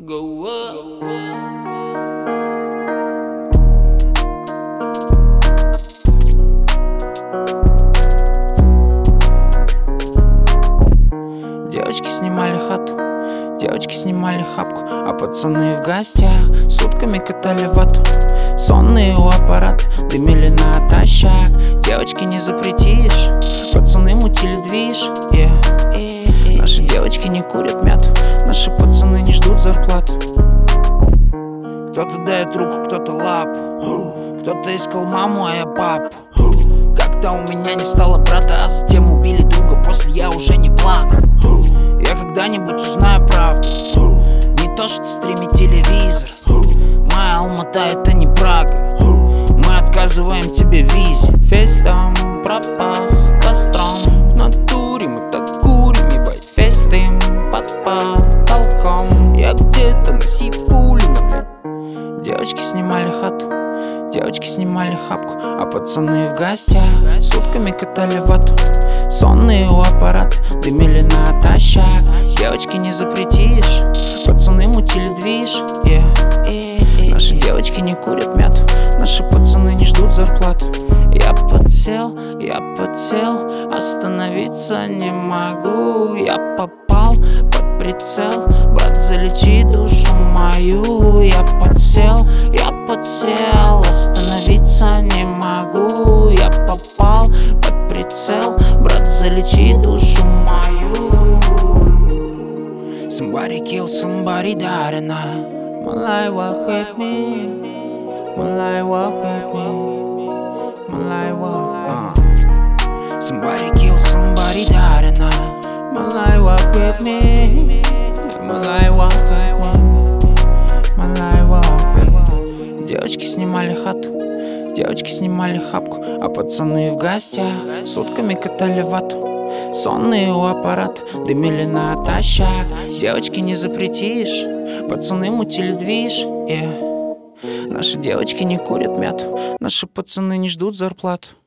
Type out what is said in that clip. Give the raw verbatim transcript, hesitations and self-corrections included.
Go up, go up. Девочки снимали хату, девочки снимали хапку, а пацаны в гостях сутками катали вату. Сонные у аппарата дымили натощак. Девочки не запретишь, пацаны мутили движ, yeah. Наши девочки не курят мяту, наши пацаны не ждут зарплату. Кто-то дает руку, кто-то лапу, кто-то искал маму, а я папу. Как-то у меня не стало брата, а затем убили друга, после я уже не плакал. Я когда-нибудь узнаю правду, не то что стримить телевизор. Моя Алмата — это не Прага, мы отказываем тебе в визе. Весь дом пропах костром, в натуре мы так курим, ебать. Весь дым под потолком, я где-то на Сипулино, блядь. Девочки снимали хату, девочки снимали хапку, а пацаны в гостях сутками катали вату. Сонные у аппарата дымили натощак. Девочки не запретишь, пацаны мутили движ, yeah. Наши девочки не курят мяту, наши пацаны не ждут зарплату. Я подсел, я подсел, остановиться не могу. Я попал под прицел, брат, залечи душу мою. Я подсел, я подсел, остановиться не могу. Я попал под прицел, брат, залечи душу мою. Somebody kill somebody, died and I Malay, walk with me, Malay, walk with me, Malay, walk uh. Somebody kill somebody, died and I Malay, walk with me, Malay, walk with me, Malay, walk with me. Девочки снимали хату, девочки снимали хапку, а пацаны в гостях сутками катали вату. Сонные у аппарата дымили натощак. Девочки не запретишь, пацаны мутили движ, yeah. Наши девочки не курят мяту, наши пацаны не ждут зарплату.